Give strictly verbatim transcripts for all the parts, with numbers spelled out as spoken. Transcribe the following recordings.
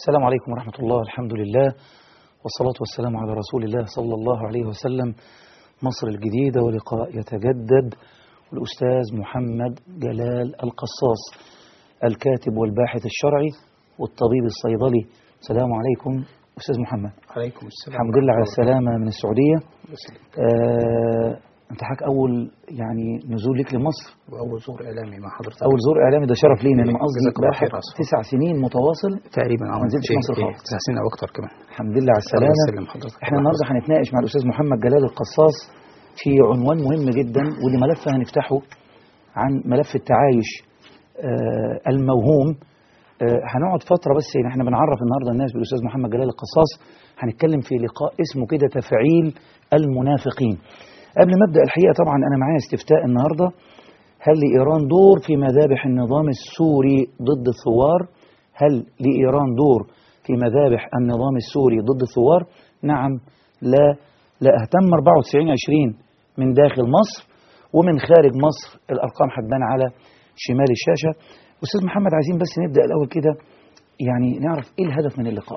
السلام عليكم ورحمة الله. الحمد لله والصلاة والسلام على رسول الله صلى الله عليه وسلم. مصر الجديدة ولقاء يتجدد، والأستاذ محمد جلال القصاص، الكاتب والباحث الشرعي والطبيب الصيدلي. السلام عليكم أستاذ محمد. عليكم السلام. الحمد لله على السلامة من السعودية. آه انت حضرتك اول يعني نزول لك لمصر واول زور اعلامي مع حضرتك. اول زور اعلامي، ده شرف لينا. انا قصدي باحث تسع سنين متواصل تقريبا ما نزلتش مصر خالص. تسع سنين او اكتر كمان. الحمد لله على السلامه. احنا النهارده هنتناقش مع الاستاذ محمد جلال القصاص في عنوان مهم جدا، واللي ملف هنفتحه عن ملف التعايش آه الموهوم. آه هنقعد فتره بس يعني احنا بنعرف النهارده الناس بالاستاذ محمد جلال القصاص. هنتكلم في لقاء اسمه كده تفعيل المنافقين. قبل ما ابدا الحقيقه طبعا انا معايا استفتاء النهارده: هل لايران دور في مذابح النظام السوري ضد الثوار؟ هل لايران دور في مذابح النظام السوري ضد الثوار؟ نعم، لا، لا اهتم. أربعة وتسعين عشرين من داخل مصر ومن خارج مصر. الارقام هتبان على شمال الشاشه. استاذ محمد، عايزين بس نبدا الاول كده يعني نعرف ايه الهدف من اللقاء.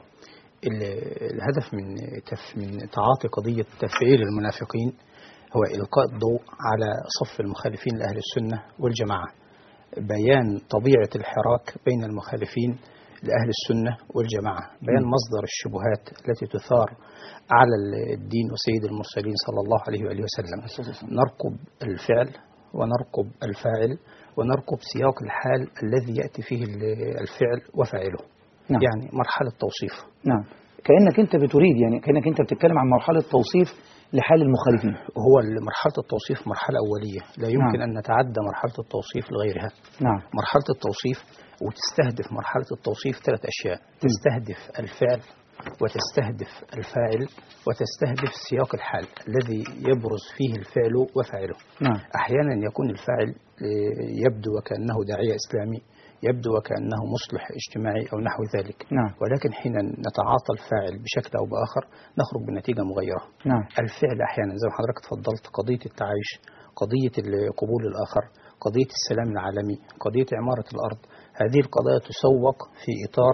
الهدف من من تعاطي قضيه تفعيل المنافقين هو إلقاء الضوء على صف المخالفين لأهل السنة والجماعة، بيان طبيعة الحراك بين المخالفين لأهل السنة والجماعة، بيان مصدر الشبهات التي تثار على الدين وسيد المرسلين صلى الله عليه وآله وسلم. نرقب الفعل ونرقب الفاعل ونرقب سياق الحال الذي يأتي فيه الفعل وفاعله. نعم. يعني مرحلة توصيف. نعم، كأنك أنت بتريد يعني كأنك أنت بتتكلم عن مرحلة توصيف لحال المخالفين. هو مرحلة التوصيف مرحلة أولية لا يمكن نعم. أن نتعدى مرحلة التوصيف لغيرها. نعم. مرحلة التوصيف وتستهدف مرحلة التوصيف ثلاث أشياء: تستهدف الفعل وتستهدف الفاعل وتستهدف سياق الحال الذي يبرز فيه الفعل وفاعله. نعم. أحيانا يكون الفاعل يبدو وكأنه داعية إسلامي، يبدو وكأنه مصلح اجتماعي أو نحو ذلك. نعم. ولكن حين نتعاطى الفاعل بشكل أو بآخر نخرج بنتيجة مغيرة. نعم. الفعل أحيانا زي ما حضرتك تفضلت، قضية التعايش، قضية قبول الآخر، قضية السلام العالمي، قضية عمارة الأرض، هذه القضايا تسوق في إطار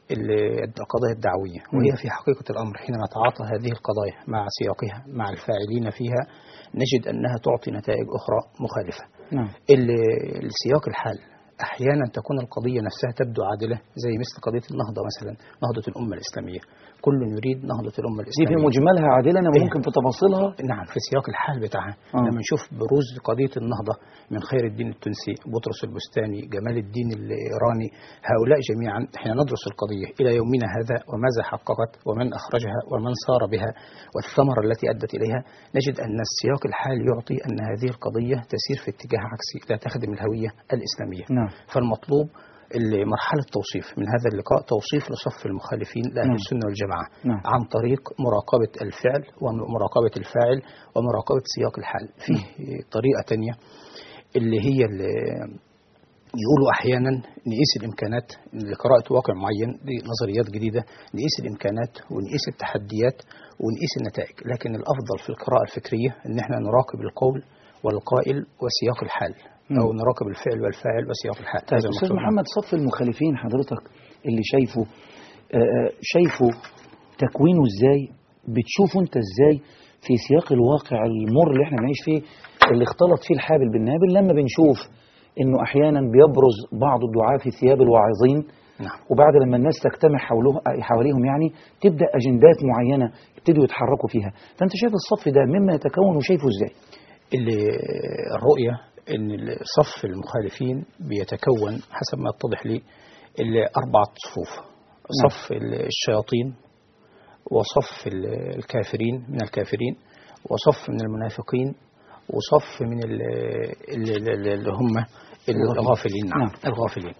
القضايا الدعوية، وهي في حقيقة الأمر حين نتعاطى هذه القضايا مع سياقها مع الفاعلين فيها نجد أنها تعطي نتائج أخرى مخالفة. نعم. السياق الحال أحيانا تكون القضية نفسها تبدو عادلة، زي مثل قضية النهضة مثلا، نهضة الأمة الإسلامية، كل يريد نهضة الأمة الإسلامية. دي في مجملها عادلة، أنا ممكن في تفاصيلها. نعم، في سياق الحال بتاعها. آه. لما نشوف بروز قضية النهضة من خير الدين التونسي، بطرس البستاني، جمال الدين الإيراني، هؤلاء جميعا حين ندرس القضية إلى يومنا هذا وماذا حققت ومن أخرجها ومن سار بها والثمرة التي أدت إليها، نجد أن السياق الحال يعطي أن هذه القضية تسير في اتجاه عكسي لا تخدم الهوية الإسلامية. نعم. فالمطلوب مرحلة توصيف من هذا اللقاء، توصيف لصف المخالفين لأهل نعم. السنة والجماعة. نعم. عن طريق مراقبة الفعل ومراقبة الفاعل ومراقبة سياق الحال. فيه طريقة تانية اللي هي اللي يقولوا أحيانا نقيس الإمكانات لقراءة واقع معين، دي نظريات جديدة، نقيس الإمكانات ونقيس التحديات ونقيس النتائج، لكن الأفضل في القراءة الفكرية أن احنا نراقب القول والقائل وسياق الحال، أو نراقب الفعل والفاعل وسياق الحال. طيب أستاذ محمد، صف المخالفين حضرتك اللي شايفه آه شايفه تكوينه إزاي؟ بتشوفه أنت إزاي في سياق الواقع المر اللي احنا بنعيش فيه، اللي اختلط فيه الحابل بالنابل، لما بنشوف إنه أحيانا بيبرز بعض الدعاة في ثياب الواعظين. نعم. وبعد لما الناس تجتمع حوله حواليهم يعني تبدأ أجندات معينة يبتدوا يتحركوا فيها. فأنت شايف الصف ده مما يتكون وشايفه إزاي؟ اللي الرؤية ان صف المخالفين بيتكون حسب ما اتضح لي أربعة صفوف: صف الشياطين، وصف الكافرين من الكافرين، وصف من المنافقين، وصف من اللي هم الغافلين. نعم. الغافلين.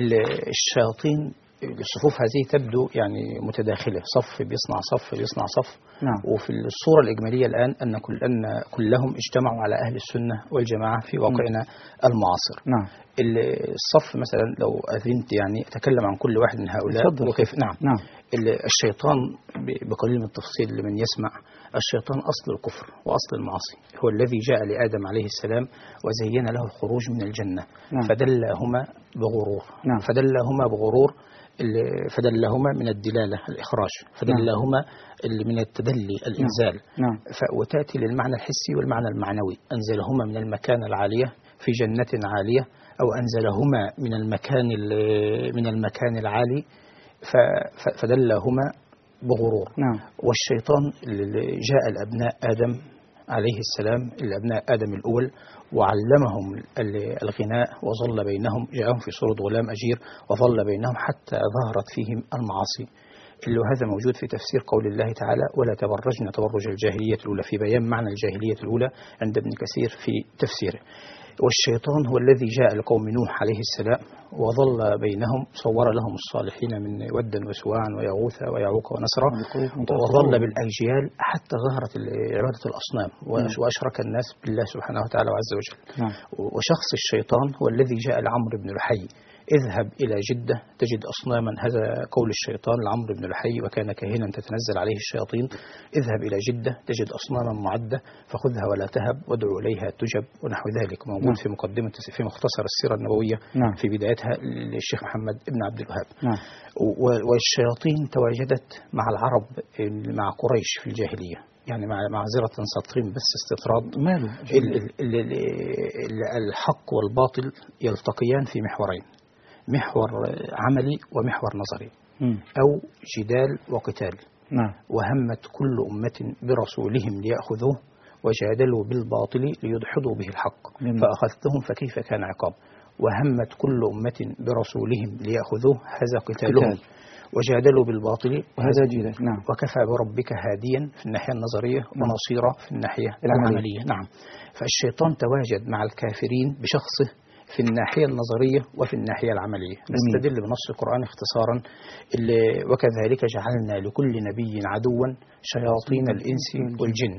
الشياطين الصفوف هذه تبدو يعني متداخلة، صف بيصنع صف بيصنع صف. نعم. وفي الصورة الإجمالية الآن أن, كل أن كلهم اجتمعوا على أهل السنة والجماعة في واقعنا المعاصر. نعم. الصف مثلا لو أذنت يعني أتكلم عن كل واحد من هؤلاء وكيف. نعم. نعم. الشيطان بقليل من التفصيل لمن يسمع، الشيطان أصل الكفر وأصل المعاصي، هو الذي جاء لآدم عليه السلام وزين له الخروج من الجنة. نعم. فدلهما بغرور. نعم. فدلهما بغرور فدلهما من الدلالة الإخراج، فدلهما من التدلي الإنزال. نعم. وتأتي للمعنى الحسي والمعنى المعنوي، أنزلهما من المكان العالية في جنة عالية، أو أنزلهما من المكان من المكان العالي فدلهما بغرور. نعم. والشيطان جاء لأبناء آدم عليه السلام، الأبناء آدم الأول، وعلمهم الغناء وظل بينهم، جاءهم في صورة غلام أجير وظل بينهم حتى ظهرت فيهم المعاصي، اللي هذا موجود في تفسير قول الله تعالى: ولا تبرجن تبرج الجاهلية الأولى، في بيان معنى الجاهلية الأولى عند ابن كثير في تفسيره. والشيطان هو الذي جاء لقوم نوح عليه السلام وظل بينهم، صور لهم الصالحين من ودا وسواعا ويغوث ويعوق ونسرا، وظل بالأجيال حتى ظهرت عبادة الأصنام وأشرك الناس بالله سبحانه وتعالى وعز وجل. وشخص الشيطان هو الذي جاء لعمرو بن لحي: اذهب إلى جدة تجد أصناما، هذا قول الشيطان لعمرو بن لحي وكان كاهنا تتنزل عليه الشياطين: اذهب إلى جدة تجد أصناما معدة فخذها ولا تهب وادعو إليها تجب، ونحو ذلك، موجود نعم. في مقدمة في مختصر السيرة النبوية نعم. في بدايتها للشيخ محمد بن عبد الوهاب. نعم. والشياطين تواجدت مع العرب مع قريش في الجاهلية، يعني مع معذرة سطرين بس استطراد، الحق والباطل يلتقيان في محورين: محور عملي ومحور نظري، م. أو جدال وقتال. نعم. وهمت كل أمة برسولهم ليأخذوه وجادلوا بالباطل ليدحضوا به الحق، م. فأخذتهم فكيف كان عقاب. وهمت كل أمة برسولهم ليأخذوه، هذا قتالهم، قتال. وجادلوا بالباطل وهذا جدال. نعم. وكفى بربك هاديا في الناحية النظرية نعم. ونصيرا في الناحية العملية. العملية. نعم. فالشيطان تواجد مع الكافرين بشخصه في الناحية النظرية وفي الناحية العملية. نستدل بنص القرآن اختصارا: وكذلك جعلنا لكل نبي عدوا شياطين الإنس والجن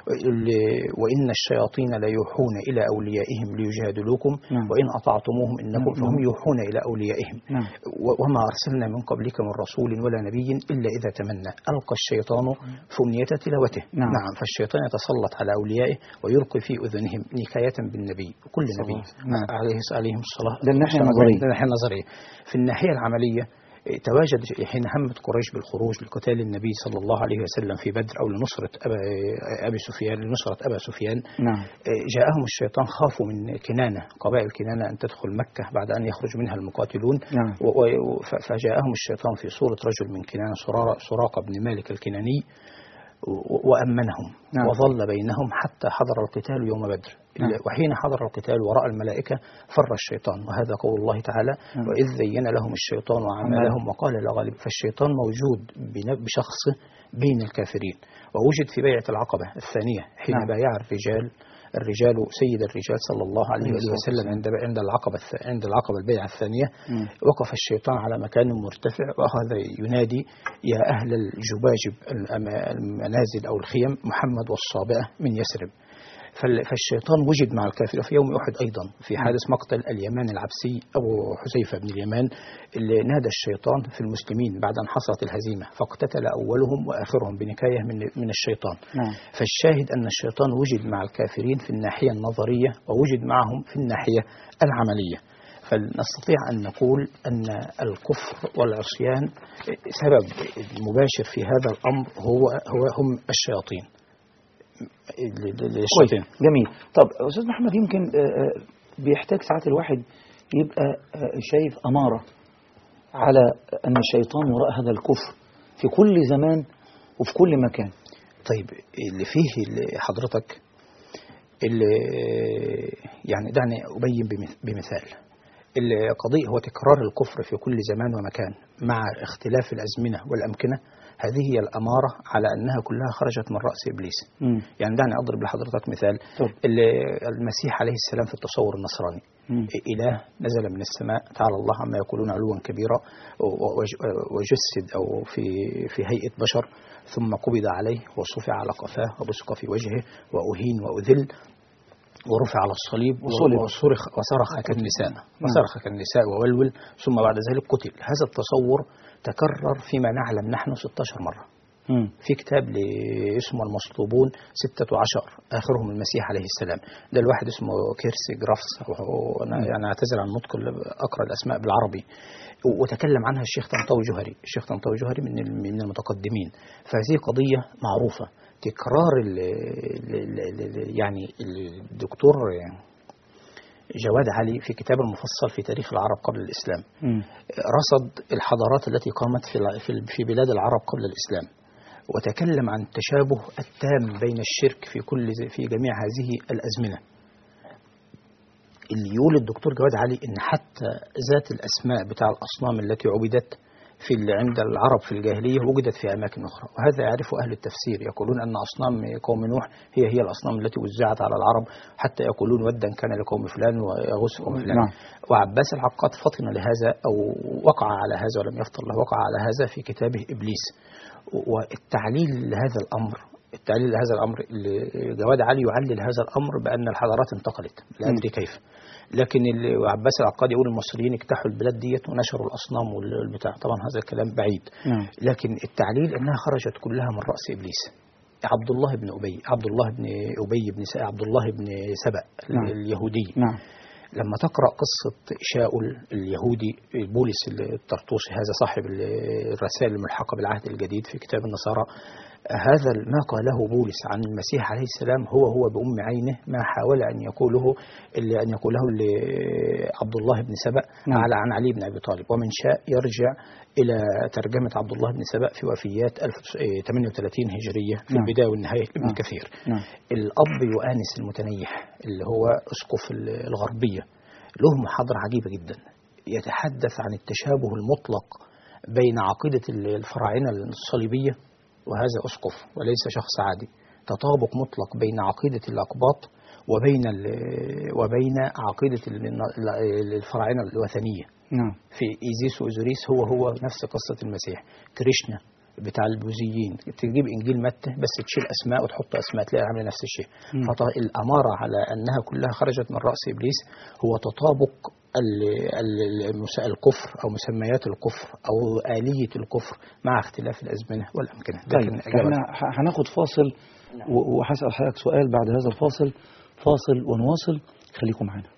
وإن الشياطين ليوحون إلى أوليائهم ليجادلوكم نعم. وإن أطعتموهم إنكم فهم يوحون إلى أوليائهم نعم. وما أرسلنا من قبلك من رسول ولا نبي إلا إذا تمنى ألقى الشيطان في أمنية تلاوته. نعم. نعم. فالشيطان يتسلط على أوليائه ويلقي في أذنهم نكاية بالنبي، وكل نبي نعم. عليه عليهم الصلاة. ده الناحية النظرية. ده الناحية النظرية. في الناحية العملية تواجد حين همت قريش بالخروج لقتال النبي صلى الله عليه وسلم في بدر، أو لنصرة أبا أبي سفيان لنصرة أبا سفيان. نعم. جاءهم الشيطان، خافوا من كنانة، قبائل كنانة، أن تدخل مكة بعد أن يخرج منها المقاتلون. نعم. فجاءهم الشيطان في صورة رجل من كنانة، سراقة بن مالك الكناني، وأمنهم. نعم. وظل بينهم حتى حضر القتال يوم بدر. نعم. وحين حضر القتال ورأى الملائكة فر الشيطان، وهذا قول الله تعالى: نعم. وإذ زين لهم الشيطان أعمالهم وقال لا غالب. فالشيطان موجود بشخصه بين الكافرين، ووجد في بيعة العقبة الثانية حين نعم. بايع الرجال الرجال سيد الرجال صلى الله عليه وسلم عند عند العقبة عند العقبة البيعة الثانية. م. وقف الشيطان على مكان مرتفع وأخذ ينادي: يا أهل الجباجب المنازل أو الخيم، محمد والصابئة من يثرب. فالشيطان وجد مع الكافر في يوم أحد أيضا، في حادث مقتل اليمان العبسي أبو حذيفة بن اليمان، اللي نادى الشيطان في المسلمين بعد أن حصلت الهزيمة، فاقتتل أولهم وآخرهم بنكاية من من الشيطان. نعم. فالشاهد أن الشيطان وجد مع الكافرين في الناحية النظرية ووجد معهم في الناحية العملية. فنستطيع أن نقول أن الكفر والعصيان سبب مباشر في هذا الأمر هو هو هم الشياطين. كويس. جميل. طب أستاذ محمد، يمكن بيحتاج ساعات الواحد يبقى شايف أمارة على أن الشيطان وراء هذا الكفر في كل زمان وفي كل مكان. طيب، اللي فيه اللي حضرتك اللي يعني دعني أبين بمثال. القضية هو تكرار الكفر في كل زمان ومكان مع اختلاف الأزمنة والأمكنة. هذه هي الأمارة على أنها كلها خرجت من رأس إبليس. م. يعني دعني أضرب لحضرتك مثال. طب. المسيح عليه السلام في التصور النصراني، م. إله نزل من السماء، تعالى الله عما يقولون علوا كبيرا، وجسد أو في في هيئة بشر، ثم قبض عليه وصفع على قفاه وبصق في وجهه وأهين وأذل ورفع على الصليب وصرخ وصرخ كالنساء وصرخ كالنساء وولول، ثم بعد ذلك قتل. هذا التصور تكرر فيما نعلم نحن ستة عشر مرة. مم. في كتاب اسمه المصلوبون ستة عشر آخرهم المسيح عليه السلام. ده الواحد اسمه كيرسي جرافس، أنا يعني أعتذر عن نطق أقرأ الأسماء بالعربي، وتكلم عنها الشيخ طنطاوي جوهري. الشيخ طنطاوي جوهري من من المتقدمين. فهذه قضية معروفة. تكرار ال ال يعني الدكتور جواد علي في كتاب المفصل في تاريخ العرب قبل الإسلام م. رصد الحضارات التي قامت في في بلاد العرب قبل الإسلام، وتكلم عن التشابه التام بين الشرك في كل في جميع هذه الأزمنة. اللي يقول الدكتور جواد علي إن حتى ذات الأسماء بتاع الأصنام التي عبدت في عند العرب في الجاهلية وجدت في أماكن أخرى، وهذا يعرفه أهل التفسير. يقولون أن أصنام قوم نوح هي هي الأصنام التي وزعت على العرب، حتى يقولون ودا كان لقوم فلان ويغوث قوم فلان. نعم. وعباس العقاد فطن لهذا أو وقع على هذا ولم يفطر له، وقع على هذا في كتابه إبليس. والتعليل لهذا الأمر التعليل لهذا الأمر جواد علي يعلل هذا الأمر بأن الحضارات انتقلت، لا أدري كيف، لكن عباس العقاد يقول المصريين اجتاحوا البلاد ديت ونشروا الأصنام والبتاع. طبعا هذا الكلام بعيد. نعم. لكن التعليل أنها خرجت كلها من رأس إبليس. عبد الله بن أبي عبد الله بن أبي بن عبد الله بن سبأ. نعم. اليهودي. نعم. لما تقرأ قصة شاول اليهودي بولس الطرطوسي، هذا صاحب الرسائل الملحقة بالعهد الجديد في كتاب النصارى، هذا ما قاله بولس عن المسيح عليه السلام هو هو بأم عينه ما حاول أن يقوله اللي أن يقوله عبد الله بن سبأ نعم. على عن علي بن أبي طالب. ومن شاء يرجع إلى ترجمة عبد الله بن سبأ في وفيات ألف وثمانية وثلاثين هجرية في نعم. البداية والنهاية ابن نعم. كثير. نعم. الأب يؤانس المتنيح اللي هو أسقف الغربية له محاضرة عجيبة جدا، يتحدث عن التشابه المطلق بين عقيدة الفراعنة الصليبية، وهذا أسقف وليس شخص عادي، تطابق مطلق بين عقيدة الأقباط وبين وبين عقيدة الفراعنة الوثنية. نعم. في إيزيس وإوزوريس هو هو نفس قصة المسيح. كريشنا بتاع البوذيين، تجيب إنجيل متى بس تشيل أسماء وتحط أسماء تلاقي عاملة نفس الشيء. فالأمارة على أنها كلها خرجت من رأس إبليس هو تطابق الكفر أو مسميات الكفر أو آلية الكفر مع اختلاف الأزمنة والأمكنة. طيب احنا هناخد فاصل وهسأل حضرتك سؤال بعد هذا الفاصل. فاصل ونواصل، خليكم معنا.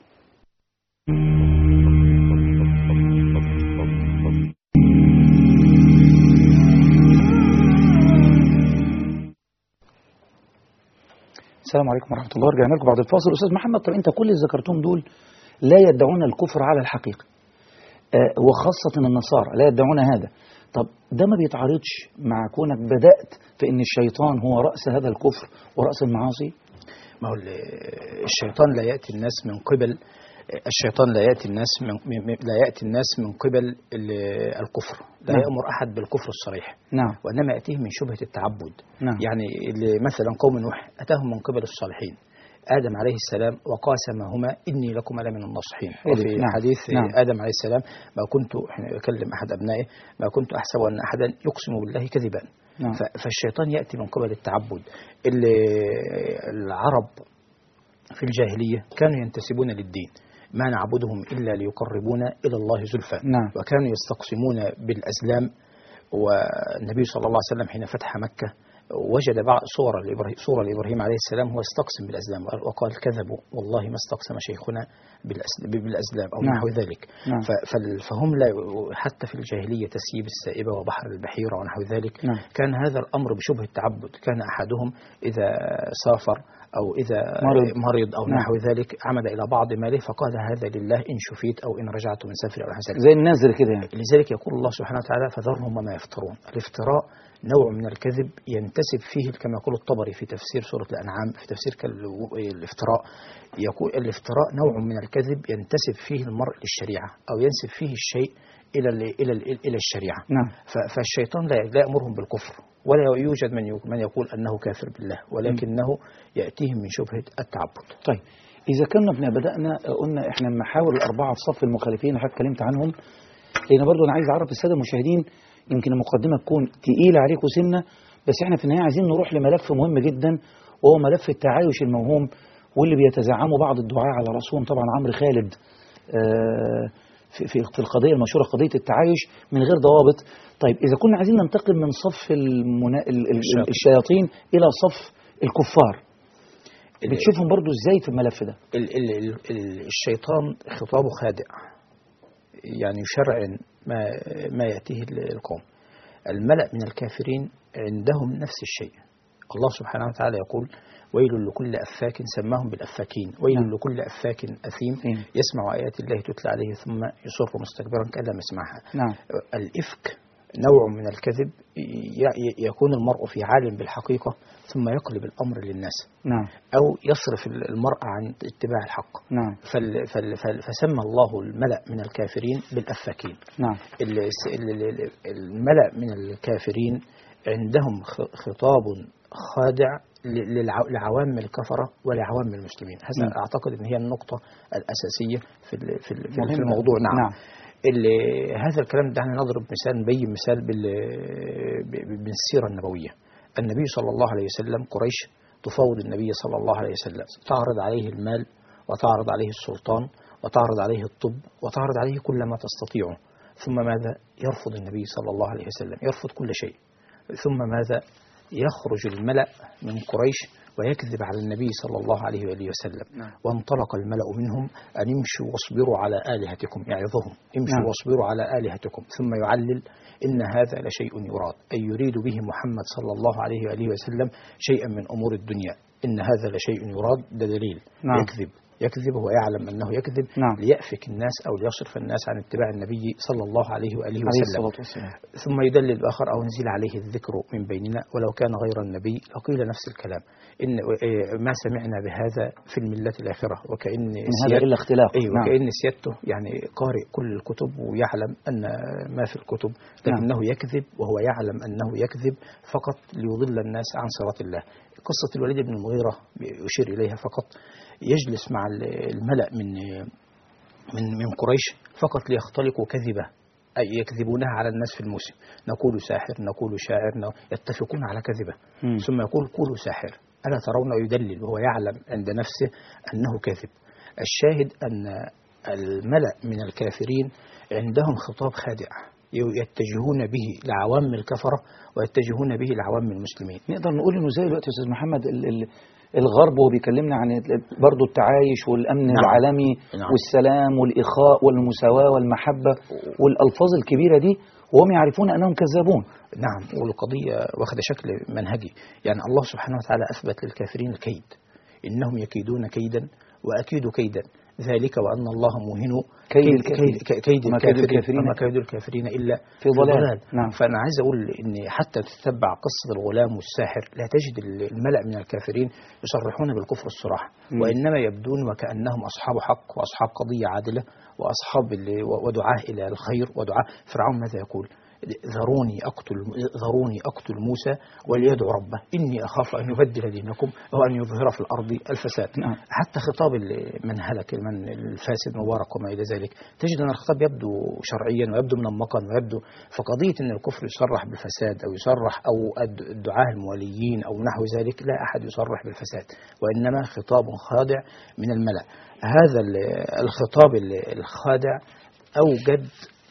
السلام عليكم ورحمة الله. رجعنا لكم بعد الفاصل. أستاذ محمد، طب أنت كل اللي ذكرتهم دول لا يدعون الكفر على الحقيقة، آه وخاصة النصارى لا يدعون هذا. طب ده ما بيتعارضش مع كونك بدأت في أن الشيطان هو رأس هذا الكفر ورأس المعاصي؟ ما هو الشيطان لا يأتي الناس من قبل الشيطان لا يأتي الناس من لا يأتي الناس من قبل الكفر، لا نعم. يأمر أحد بالكفر الصريح، نعم. وإنما يأتيه من شبهة التعبد، نعم. يعني مثلا قوم نوح أتاهم من قبل الصالحين، آدم عليه السلام وقاسمهما إني لكم لمن الناصحين. وفي نعم. حديث نعم. آدم عليه السلام ما كنت أكلم أحد أبنائه ما كنت أحسب أن أحدا يقسم بالله كذبا، نعم. فالشيطان يأتي من قبل التعبد. العرب في الجاهلية كانوا ينتسبون للدين، ما نعبدهم إلا ليقربونا إلى الله زلفى، نعم. وكانوا يستقسمون بالأزلام. والنبي صلى الله عليه وسلم حين فتح مكة وجد بعض صور لإبراهيم, صورة لإبراهيم عليه السلام هو يستقسم بالأزلام، وقال كذبوا والله ما استقسم شيخنا بالأزلام أو نعم. نحو ذلك، نعم. فهم لا حتى في الجاهلية تسييب السائبة وبحر البحيرة ونحو ذلك، نعم. كان هذا الأمر بشبه التعبد. كان أحدهم إذا سافر أو إذا مرض, مرض أو نعم. نحو ذلك عمد إلى بعض ماله فقال هذا لله إن شفيت أو إن رجعت من سفر أو حسن زي النازل كده يعني. لذلك يقول الله سبحانه وتعالى فذرهم وما يفترون. الافتراء نوع من الكذب ينتسب فيه كما يقول الطبري في تفسير سورة الأنعام في تفسير الافتراء، يقول الافتراء نوع من الكذب ينتسب فيه المرء للشريعة أو ينسب فيه الشيء إلى إلى إلى الشريعة، نعم. فالشيطان لا يأمرهم بالكفر ولا يوجد من من يقول أنه كافر بالله، ولكنه يأتيهم من شبهة التعبد. طيب إذا كنا بدأنا قلنا إحنا محاور الأربعة في صف المخالفين حتى اتكلمت عنهم، لأن برضو أنا عايز أعرف السادة المشاهدين، يمكن المقدمة تكون تقيلة عليكم سنة، بس إحنا في النهاية عايزين نروح لملف مهم جدا وهو ملف التعايش الموهوم، واللي بيتزعمه بعض الدعاة على رأسهم طبعا عمرو خالد آه في, في, في القضية المشهورة قضية التعايش من غير ضوابط. طيب إذا كنا عايزين ننتقل من صف المنا... ال... ال... الشياطين إلى صف الكفار، بتشوفهم برضو إزاي في الملف ده؟ ال... ال... ال... الشيطان خطابه خادع، يعني يشرع ما, ما يأتيه القوم. الملأ من الكافرين عندهم نفس الشيء. الله سبحانه وتعالى يقول: ويل لكل أفاك، سماهم بالأفاكين، ويل نعم. لكل أفاك أثيم نعم. يسمع آيات الله تتلى عليه ثم يصر مستكبرا كأن لم يسمعها. نعم. الإفك نوع من الكذب يكون المرء في عالم بالحقيقة ثم يقلب الأمر للناس. نعم. أو يصرف المرء عن اتباع الحق. نعم. فل فل فل فسمى الله الملأ من الكافرين بالأفاكين. نعم. الملأ من الكافرين عندهم خطاب خادع لعوام الكفرة ولعوام المسلمين. هذا م. أعتقد أن هي النقطة الأساسية في في في الموضوع. نعم, نعم. اللي هذا الكلام دعنا نضرب مثال، نبين مثال بالسيرة النبوية. النبي صلى الله عليه وسلم، قريش تفاوض النبي صلى الله عليه وسلم، تعرض عليه المال وتعرض عليه السلطان وتعرض عليه الطب وتعرض عليه كل ما تستطيعه، ثم ماذا؟ يرفض النبي صلى الله عليه وسلم، يرفض كل شيء. ثم ماذا؟ يخرج الملأ من قريش ويكذب على النبي صلى الله عليه وآله وسلم. نعم. وانطلق الملأ منهم أن امشوا واصبروا على آلهتكم، يعظهم امشوا نعم. واصبروا على آلهتكم، ثم يعلل: إن هذا لشيء يراد، أي يريد به محمد صلى الله عليه وآله وسلم شيئا من أمور الدنيا. إن هذا لشيء يراد، ده دليل. نعم. يكذب يكذب وهو يعلم أنه يكذب. نعم. ليأفك الناس أو ليصرف الناس عن اتباع النبي صلى الله عليه وآله وسلم. عليه ثم يدلل الآخر: أو نزل عليه الذكر من بيننا ولو كان غير النبي لقيل نفس الكلام، إن ما سمعنا بهذا في الملة الآخرة، وكأن هذا إلا اختلاف. أي وكأن سيادته يعني قارئ كل الكتب ويعلم أن ما في الكتب، لكنه نعم. يكذب وهو يعلم أنه يكذب فقط ليضل الناس عن صراط الله. قصة الوليد بن المغيرة يشير إليها فقط، يجلس مع الملأ من من من قريش فقط ليختلقوا كذبة، أي يكذبونها على الناس في الموسم. نقول ساحر، نقول شاعر، يتفقون على كذبة. م. ثم يقول: قولوا ساحر، ألا ترون؟ يدلل وهو يعلم عند نفسه أنه كاذب. الشاهد أن الملأ من الكافرين عندهم خطاب خادع يتجهون به لعوام الكفرة ويتجهون به لعوام المسلمين. نقدر نقول إنه زي الوقت أستاذ محمد ال ال الغرب وهو بيكلمنا عن برضو التعايش والأمن نعم. العالمي نعم. والسلام والإخاء والمساواة والمحبة والألفاظ الكبيرة دي، وهم يعرفون أنهم كذابون. نعم. والقضية واخد شكل منهجي، يعني الله سبحانه وتعالى أثبت للكافرين الكيد، إنهم يكيدون كيدا وأكيد كيدا، ذلك وأن الله موهن كيد, كيد, كيد, كيد الكافرين وما كيد الكافرين إلا في ضلال. نعم. فأنا عايز أقول إن حتى تتبع قصة الغلام والساحر لا تجد الملأ من الكافرين يصرحون بالكفر الصراحة، وإنما يبدون وكأنهم أصحاب حق وأصحاب قضية عادلة وأصحاب ودعاة إلى الخير ودعاة. فرعون ماذا يقول؟ ذروني أقتل ذروني أقتل موسى وليدعو ربه إني أخاف أن يبدل دينكم أو أن يظهر في الأرض الفساد. نعم. حتى خطاب من هلك من الفاسد مبارك وما إلى ذلك تجد أن الخطاب يبدو شرعيا ويبدو منمقا ويبدو. فقضية أن الكفر يصرح بالفساد أو يصرح أو الدعاة المواليين أو نحو ذلك، لا أحد يصرح بالفساد، وإنما خطاب خادع من الملأ. هذا الخطاب الخادع أوجد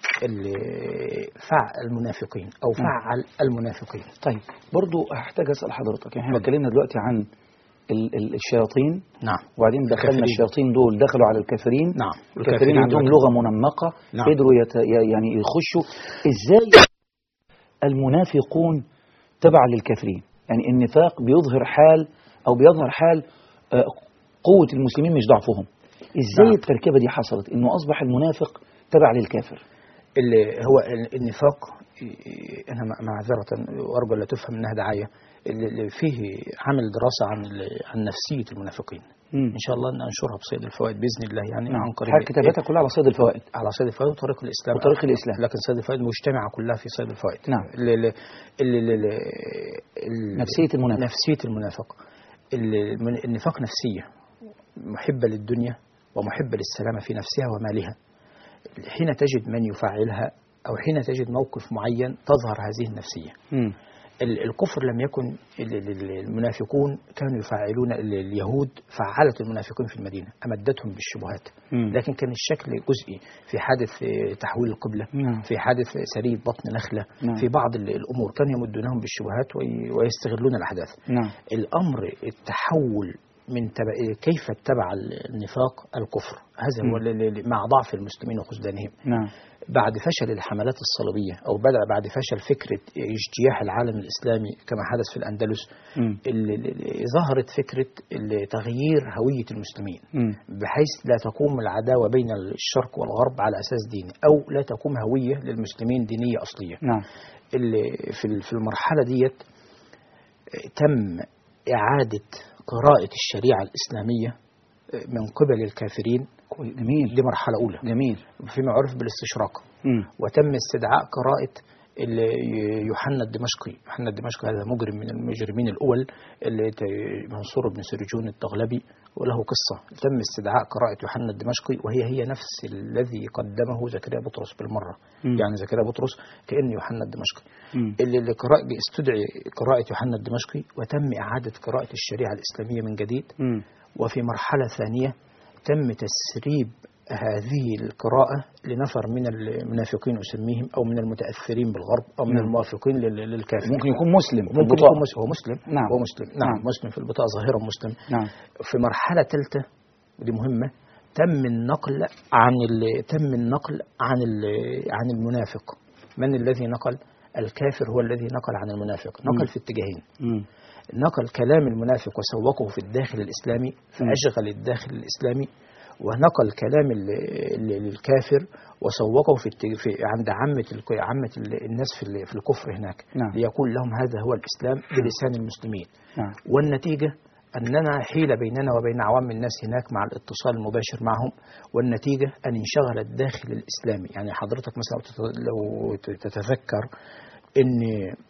فعل المنافقين أو فعل المنافقين. طيب برضو هحتاج أسأل حضرتك، احنا اتكلمنا دلوقتي عن الشياطين. نعم. وبعدين دخلنا الشياطين دول دخلوا على الكافرين. نعم. الكافرين عندهم لغة منمقة. نعم. قدروا يت... يعني يخشوا. ازاي المنافقون تبع للكافرين؟ يعني النفاق بيظهر حال أو بيظهر حال قوة المسلمين مش ضعفهم. ازاي نعم. التركيبة دي حصلت انه اصبح المنافق تبع للكافر؟ اللي هو النفاق، أنا معذرة وأرجو لا تفهم أنها دعاية، اللي فيه عمل دراسة عن عن نفسية المنافقين. مم. إن شاء الله ننشرها بصيد الفوائد بإذن الله، يعني نعم. عن قريب. حال كتاباتها كلها على صيد الفوائد، على صيد الفوائد وطريق الإسلام وطريق الإسلام، لكن صيد الفوائد مجتمعة كلها في صيد الفوائد. نعم. اللي اللي اللي اللي نفسية المنافق نفسية المنافق النفاق نفسية محبة للدنيا ومحبة للسلامة في نفسها ومالها. حين تجد من يفعلها أو حين تجد موقف معين تظهر هذه النفسية. م. الكفر لم يكن المنافقون كانوا يفعلون اليهود فعلت المنافقين في المدينة أمدتهم بالشبهات، لكن كان الشكل جزئي في حادث تحويل القبلة، في حادث سرية بطن نخلة، في بعض الأمور كانوا يمدونهم بالشبهات ويستغلون الأحداث. الأمر التحول من تبع كيف اتبع النفاق الكفر، هذا هو مع ضعف المسلمين وخذلانهم. بعد فشل الحملات الصليبية أو بدأ بعد فشل فكرة اجتياح العالم الإسلامي كما حدث في الأندلس، اللي ظهرت فكرة تغيير هوية المسلمين م. بحيث لا تقوم العداوة بين الشرق والغرب على أساس ديني، أو لا تقوم هوية للمسلمين دينية أصلية. نعم. اللي في المرحلة ديت تم إعادة قراءة الشريعة الإسلامية من قبل الكافرين. جميل. دي مرحلة أولى. جميل. فيما عرف بالاستشراق. م. وتم استدعاء قراءة يوحنا الدمشقي. يوحنا الدمشقي هذا مجرم من المجرمين الأول، اللي منصور بن سرجون الطغلبي، وله قصة. تم استدعاء قراءة يوحنا الدمشقي، وهي هي نفس الذي قدمه زكريا بطرس بالمرة. م. يعني زكريا بطرس كأن يوحنا الدمشقي. م. اللي قراءة استدعي قراءة يوحنا الدمشقي، وتم إعادة قراءة الشريعة الإسلامية من جديد. م. وفي مرحلة ثانية تم تسريب هذه القراءة لنفر من المنافقين أسميهم، أو من المتأثرين بالغرب، أو من نعم. الموافقين للكافر. ممكن يكون مسلم. ممكن يكون مسلم. هو مسلم. نعم. هو مسلم. نعم. نعم. مسلم في البطاقة، ظاهرا مسلم. نعم. في مرحلة ثالثة ودي مهمة، تم النقل عن تم النقل عن عن المنافق. من الذي نقل؟ الكافر هو الذي نقل عن المنافق. نقل م. في اتجاهين. م. نقل كلام المنافق وسوقه في الداخل الإسلامي فأشغل الداخل الإسلامي، ونقل كلام الكافر وسوقه في, في عند عامة عامة الناس في في الكفر هناك. نعم. ليقول لهم هذا هو الإسلام بلسان المسلمين. نعم. والنتيجة أننا حيل بيننا وبين عوام الناس هناك مع الاتصال المباشر معهم، والنتيجة أن انشغل الداخل الإسلامي. يعني حضرتك مثلا لو تتذكر أن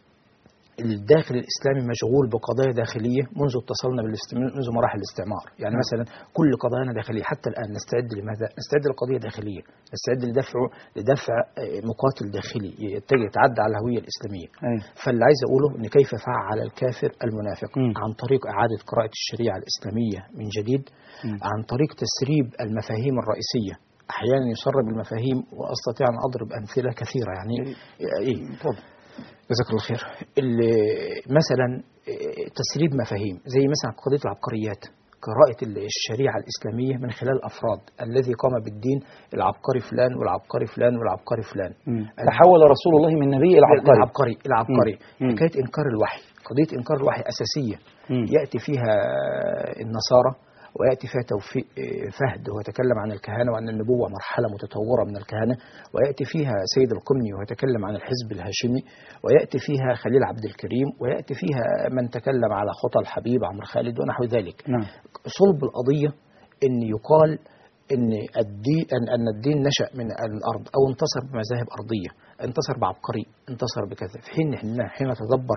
الداخل الإسلامي مشغول بقضايا داخلية منذ اتصلنا بالاستعمار، منذ مراحل الاستعمار. يعني م. مثلا كل قضايانا داخلية حتى الآن. نستعد لماذا؟ نستعد لقضية داخلية، نستعد لدفع لدفع مقاتل داخلي يتعدى على الهوية الإسلامية. أي. فاللي عايز أقوله إن كيف فعل الكافر المنافق م. عن طريق إعادة قراءة الشريعة الإسلامية من جديد، م. عن طريق تسريب المفاهيم الرئيسية. أحيانا يسرب المفاهيم، وأستطيع أن أضرب أمثلة كثيرة. يعني إيه؟ طب. جزاك الله خير. مثلا تسريب مفاهيم زي مثلا قضية العبقريات، قراءة الشريعة الإسلامية من خلال الأفراد الذي قام بالدين، العبقري فلان والعبقري فلان والعبقري فلان. تحول رسول الله من نبي إلى عبقري. العبقري العبقري حكاية إنكار الوحي، قضية إنكار الوحي أساسية. مم. يأتي فيها النصارى، ويأتي فيها توفيق فهد ويتكلم عن الكهنة وعن النبوة، مرحلة متطورة من الكهنة. ويأتي فيها سيد القمني ويتكلم عن الحزب الهاشمي. ويأتي فيها خليل عبد الكريم. ويأتي فيها من تكلم على خطى الحبيب عمرو خالد ونحو ذلك. نعم. صلب القضية أن يقال أن الدين, أن الدين نشأ من الأرض، أو انتصر بمذاهب أرضية، انتصر بعبقري، انتصر بكذا. في حين حين, حين نتدبر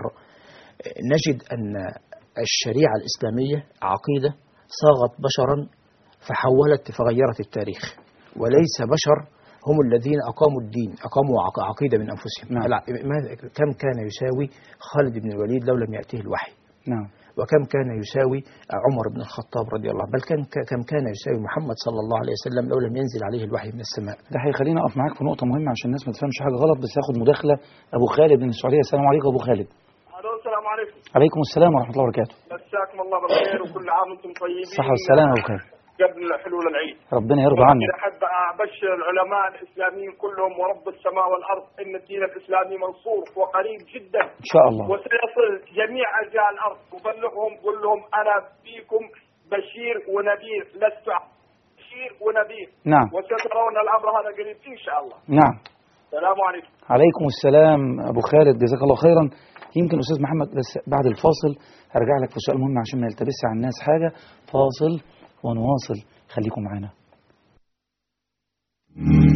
نجد أن الشريعة الإسلامية عقيدة صاغت بشرا فحولت فغيرت التاريخ، وليس بشر هم الذين أقاموا الدين، أقاموا عقيدة من أنفسهم. نعم. كم كان يساوي خالد بن الوليد لو لم يأتيه الوحي؟ نعم. وكم كان يساوي عمر بن الخطاب رضي الله عنه، بل كم كم كان يساوي محمد صلى الله عليه وسلم لو لم ينزل عليه الوحي من السماء. ده هيخليني أقف معاك في نقطة مهمة عشان الناس ما تفهمش حاجة غلط، بس هاخد مداخلة. أبو خالد من السعودية. السلام عليكم أبو خالد. السلام عليكم. عليكم السلام ورحمة الله وبركاته. مساكم الله بالخير وكل عام وانتم طيبين. صحة والسلامة أبو خالد. قبل حلول العيد. ربنا يرضى عنك. أحب أبشر العلماء الإسلاميين كلهم ورب السماء والأرض إن الدين الإسلامي منصور وقريب جدا إن شاء الله، وسيصل جميع أرجاء الأرض. وبلغهم قل لهم أنا فيكم بشير ونذير، لست بشير ونذير. نعم. وسترون الأمر هذا قريب إن شاء الله. نعم. السلام عليكم. عليكم السلام أبو خالد، جزاك الله خيرا. يمكن أستاذ محمد بس بعد الفاصل هرجع لك في سؤال مهم عشان ما يلتبس على الناس حاجة. فاصل ونواصل، خليكم معنا.